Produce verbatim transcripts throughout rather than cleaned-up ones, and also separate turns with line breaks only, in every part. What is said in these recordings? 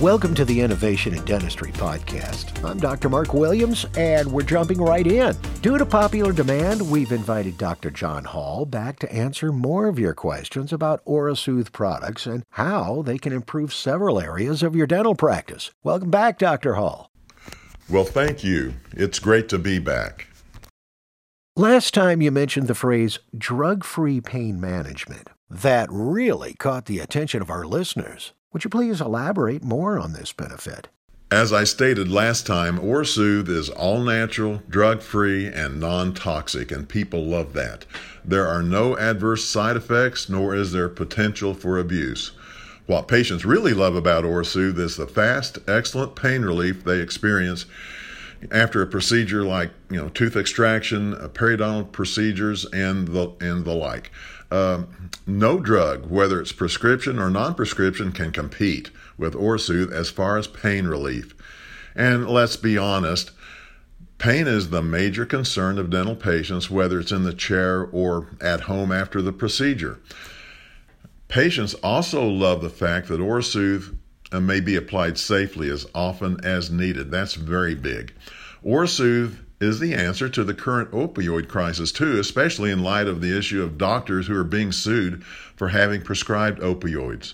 Welcome to the Innovation in Dentistry podcast. I'm Doctor Mark Williams, and we're jumping right in. Due to popular demand, we've invited Doctor John Hall back to answer more of your questions about OraSoothe products and how they can improve several areas of your dental practice. Welcome back, Doctor Hall.
Well, thank you. It's great to be back.
Last time you mentioned the phrase drug-free pain management. That really caught the attention of our listeners. Would you please elaborate more on this benefit?
As I stated last time, OraSoothe is all-natural, drug-free, and non-toxic, and people love that. There are no adverse side effects, nor is there potential for abuse. What patients really love about OraSoothe is the fast, excellent pain relief they experience after a procedure like, you know, tooth extraction, uh, periodontal procedures, and the and the like. Um, no drug, whether it's prescription or non-prescription, can compete with OraSoothe as far as pain relief. And let's be honest, pain is the major concern of dental patients, whether it's in the chair or at home after the procedure. Patients also love the fact that OraSoothe may be applied safely as often as needed. That's very big. OraSoothe is the answer to the current opioid crisis too, especially in light of the issue of doctors who are being sued for having prescribed opioids.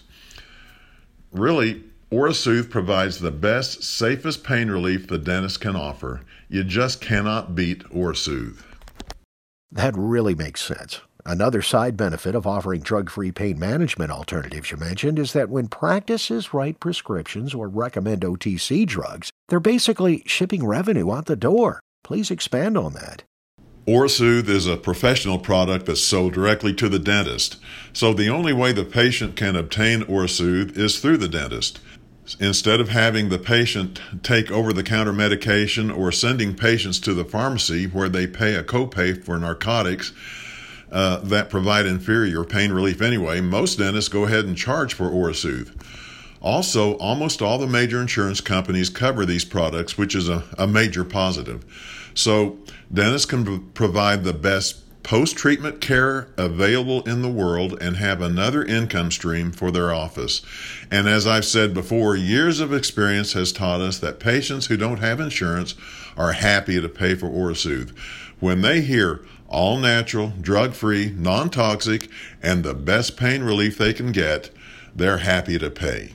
Really, OraSoothe provides the best, safest pain relief the dentist can offer. You just cannot beat OraSoothe.
That really makes sense. Another side benefit of offering drug-free pain management alternatives you mentioned is that when practices write prescriptions or recommend O T C drugs, they're basically shipping revenue out the door. Please expand on that.
OraSoothe is a professional product that's sold directly to the dentist, so the only way the patient can obtain OraSoothe is through the dentist. Instead of having the patient take over-the-counter medication or sending patients to the pharmacy where they pay a copay for narcotics uh, that provide inferior pain relief anyway, most dentists go ahead and charge for OraSoothe. Also, almost all the major insurance companies cover these products, which is a, a major positive. So, dentists can provide the best post-treatment care available in the world and have another income stream for their office. And as I've said before, years of experience has taught us that patients who don't have insurance are happy to pay for OraSoothe. When they hear all natural, drug-free, non-toxic, and the best pain relief they can get, they're happy to pay.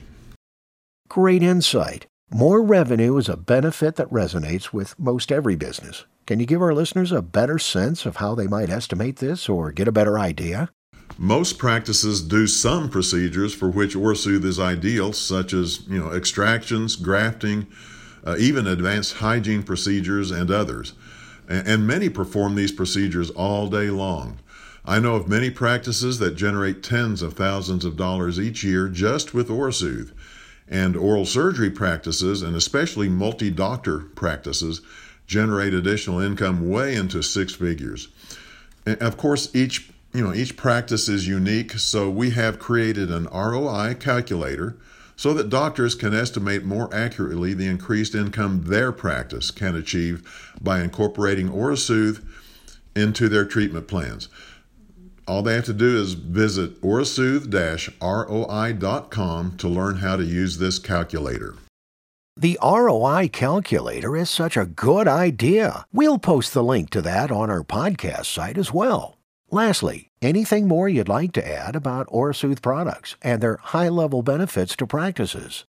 Great insight. More revenue is a benefit that resonates with most every business. Can you give our listeners a better sense of how they might estimate this or get a better idea?
Most practices do some procedures for which OraSoothe is ideal, such as, you know, extractions, grafting, uh, even advanced hygiene procedures and others. And, and many perform these procedures all day long. I know of many practices that generate tens of thousands of dollars each year just with OraSoothe. And oral surgery practices, and especially multi-doctor practices, generate additional income way into six figures. And of course, each you know each practice is unique, so we have created an R O I calculator so that doctors can estimate more accurately the increased income their practice can achieve by incorporating OraSoothe into their treatment plans. All they have to do is visit orasoothe dash R O I dot com to learn how to use this calculator.
The R O I calculator is such a good idea. We'll post the link to that on our podcast site as well. Lastly, anything more you'd like to add about OraSoothe products and their high-level benefits to practices?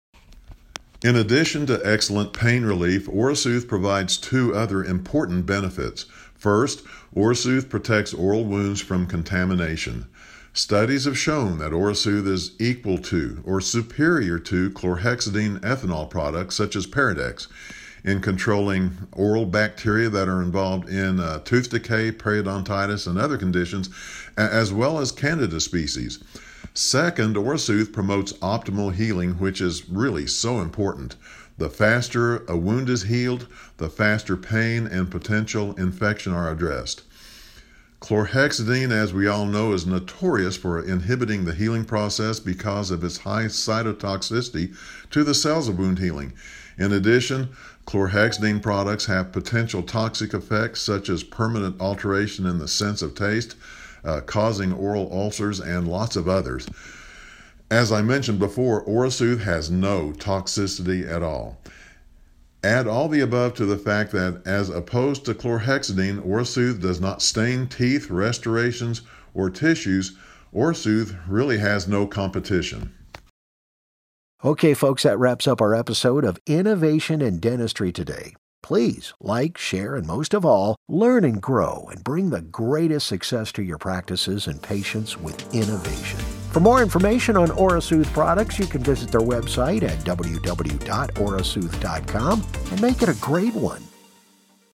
In addition to excellent pain relief, OraSoothe provides two other important benefits. First, OraSoothe protects oral wounds from contamination. Studies have shown that OraSoothe is equal to or superior to chlorhexidine ethanol products such as Paradex in controlling oral bacteria that are involved in uh, tooth decay, periodontitis, and other conditions, as well as Candida species. Second, OraSoothe promotes optimal healing, which is really so important. The faster a wound is healed, the faster pain and potential infection are addressed. Chlorhexidine, as we all know, is notorious for inhibiting the healing process because of its high cytotoxicity to the cells of wound healing. In addition, chlorhexidine products have potential toxic effects such as permanent alteration in the sense of taste, uh, causing oral ulcers, and lots of others. As I mentioned before, OraSoothe has no toxicity at all. Add all the above to the fact that, as opposed to chlorhexidine, OraSoothe does not stain teeth, restorations, or tissues. OraSoothe really has no competition.
Okay, folks, that wraps up our episode of Innovation in Dentistry today. Please like, share, and most of all, learn and grow and bring the greatest success to your practices and patients with innovation. For more information on OraSoothe products, you can visit their website at w w w dot orasoothe dot com and make it a great one.